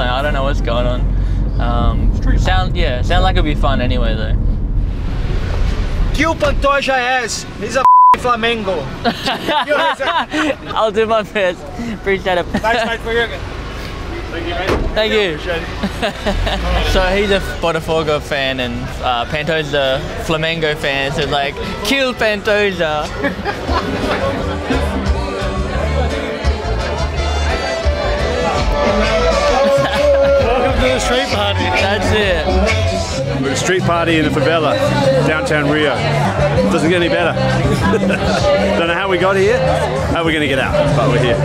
something. I don't know what's going on. Sound like it'll be fun anyway though. Kill Pantoja ass. He's a Flamengo. I'll do my best. Appreciate it. Nice night for you again. Thank you, mate. Thank you. So he's a Botafogo fan and Pantoja's a Flamengo fan, so like, kill Pantoja. Welcome to the street party. That's it. We're at a street party in the favela, downtown Rio. Doesn't get any better. Don't know how we got here, how we're going to get out, but we're here.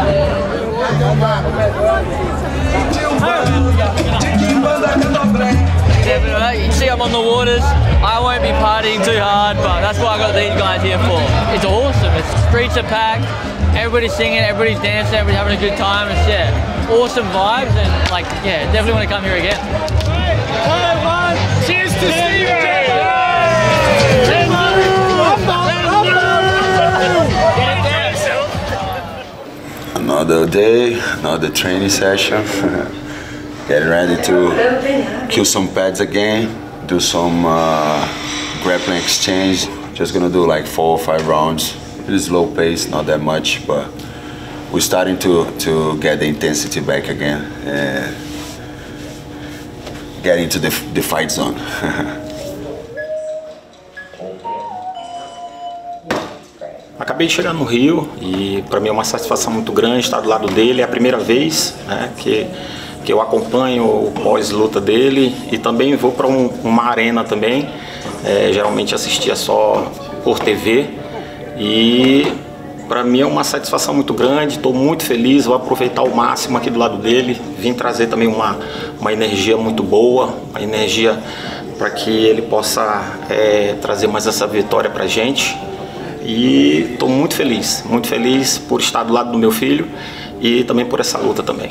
Yeah, you see I'm on the waters. I won't be partying too hard, but that's what I got these guys here for. It's awesome. The streets are packed. Everybody's singing, everybody's dancing, everybody's having a good time. It's awesome vibes and like definitely want to come here again. Cheers to Steven! Another day, another training session. Getting ready to kill some pads again, do some grappling exchange. Just gonna do like 4 or 5 rounds. It is low pace, not that much, but we're starting to get the intensity back again and get into the fight zone. Acabei de chegar no Rio e para mim é uma satisfação muito grande estar do lado dele. É a primeira vez, né, que eu acompanho o pós-luta dele e também vou para uma arena também. Geralmente assistia só por TV e para mim é uma satisfação muito grande. Estou muito feliz, vou aproveitar ao máximo aqui do lado dele. Vim trazer também uma energia muito boa, uma energia para que ele possa trazer mais essa vitória para a gente. E estou muito feliz por estar do lado do meu filho e também por essa luta também.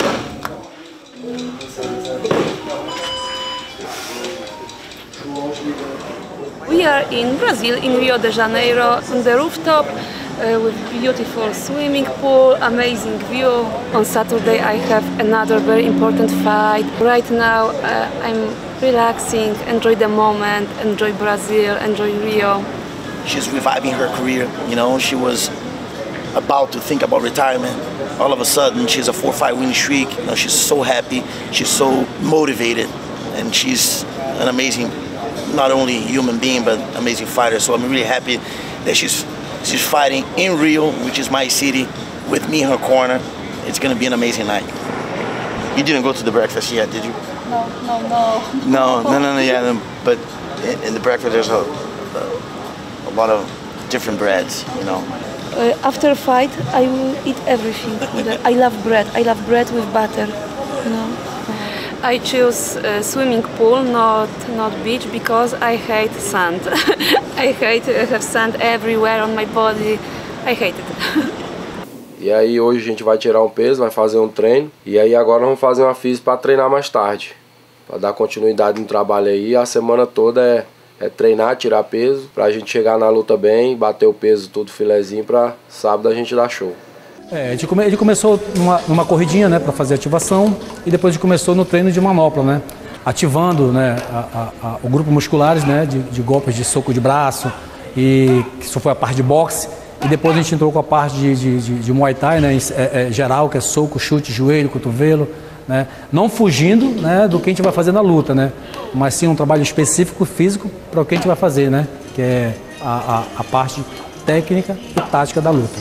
We are in Brazil, in Rio de Janeiro, on the rooftop with beautiful swimming pool, amazing view. On Saturday I have another very important fight. Right now I'm relaxing, enjoy the moment, enjoy Brazil, enjoy Rio. She's reviving her career, you know, she was about to think about retirement. All of a sudden, she's a 4-5 winning streak. You know, she's so happy, she's so motivated, and she's an amazing, not only human being, but amazing fighter. So I'm really happy that she's fighting in Rio, which is my city, with me in her corner. It's gonna be an amazing night. You didn't go to the breakfast yet, did you? No, yeah, but in the breakfast there's a lot of different breads, you know. After fight, I will eat everything. I love bread with butter, you know. I choose swimming pool, not beach, because I hate sand. I hate to have sand everywhere on my body. I hate it. E aí hoje a gente vai tirar um peso, vai fazer um treino. E aí agora vamos fazer uma física para treinar mais tarde. Para dar continuidade no trabalho aí. A semana toda é treinar, tirar peso, pra gente chegar na luta bem, bater o peso tudo filezinho pra sábado a gente dar show. Ele começou numa corridinha, né, para fazer ativação, e depois ele começou no treino de manopla, né, ativando, né, o grupo musculares, né, de golpes de soco de braço, e que isso foi a parte de boxe, e depois a gente entrou com a parte de Muay Thai, né, geral, que é soco, chute, joelho, cotovelo, né, não fugindo, né, do que a gente vai fazer na luta, né, mas sim um trabalho específico físico para o que a gente vai fazer, né, que é a parte técnica e tática da luta.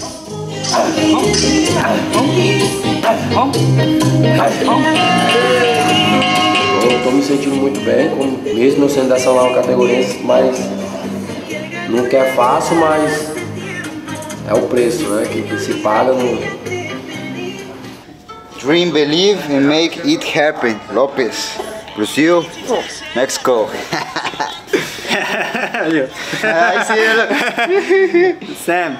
Estou me sentindo muito bem, mesmo eu sendo dessa nova categoria, mas nunca é fácil, mas é o preço, né, que se paga no... Dream, believe and make it happen. Lopes, Brazil, Mexico. I see Sam.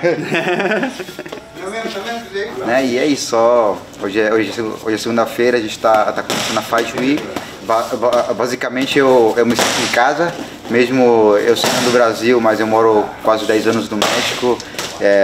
E é isso, hoje é segunda-feira, a gente tá começando a Fight Week. Basicamente eu me sinto em casa, mesmo eu sendo do Brasil, mas eu moro quase 10 anos no México.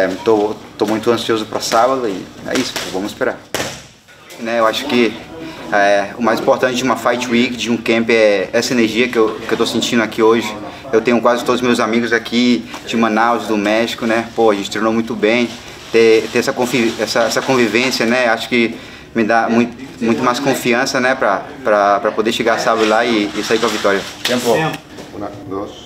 Tô muito ansioso para sábado e é isso, vamos esperar. Eu acho que O mais importante de uma Fight Week, de um camp, é essa energia que eu tô sentindo aqui hoje. Eu tenho quase todos os meus amigos aqui de Manaus, do México, né? Pô, a gente treinou muito bem. Ter essa convivência, né? Acho que me dá muito mais confiança, né? Pra poder chegar sábado lá e sair com a vitória. Tempo. 1, 2.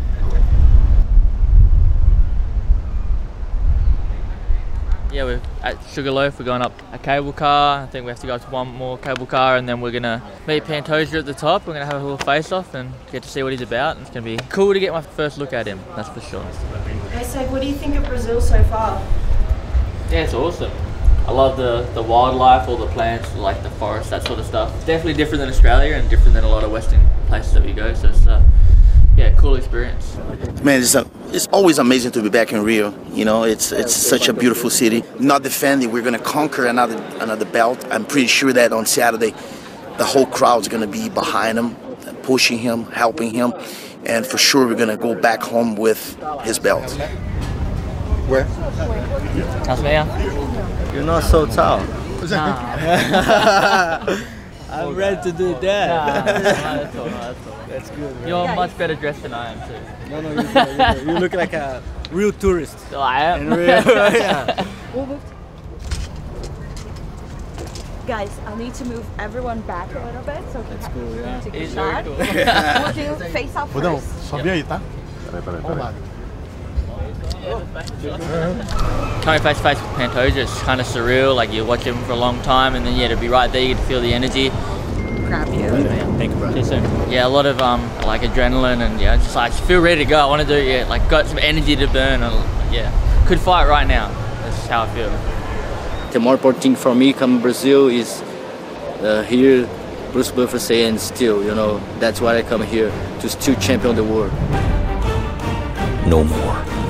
Yeah, we're at Sugarloaf. We're going up a cable car. I think we have to go up to one more cable car, and then we're gonna meet Pantoja at the top. We're gonna have a little face-off and get to see what he's about. It's gonna be cool to get my first look at him. That's for sure. Hey, so what do you think of Brazil so far? Yeah, it's awesome. I love the wildlife, all the plants, like the forest, that sort of stuff. It's definitely different than Australia and different than a lot of Western places that we go. So it's yeah, cool experience. Man, it's always amazing to be back in Rio. You know, it's such a beautiful city. Not defending, we're gonna conquer another belt. I'm pretty sure that on Saturday, the whole crowd's gonna be behind him, pushing him, helping him, and for sure we're gonna go back home with his belt. Where? Tasmania. You're not so tall. Nah. I'm ready to do that. That's all. That's good. Man. You're much better dressed than I am too. No, you're good. You look like a real tourist. Oh, I am. Yeah. Guys, I'll need to move everyone back a little bit so That's cool, yeah. take a It's shot. very We'll do face off Rodão, first. sobe aí, tá? Peraí. Coming face to face with Pantoja, it's kind of surreal. Like you watch him for a long time, and then yeah, to be right there, you get to feel the energy. Grab you. Thank you, bro. Too soon. Yeah, a lot of like adrenaline, and yeah, just like feel ready to go. I want to do like got some energy to burn, and yeah, could fight right now. That's how I feel. The more important thing for me coming to Brazil is here, Bruce Buffer saying still, you know, that's why I come here, to still champion the world. No more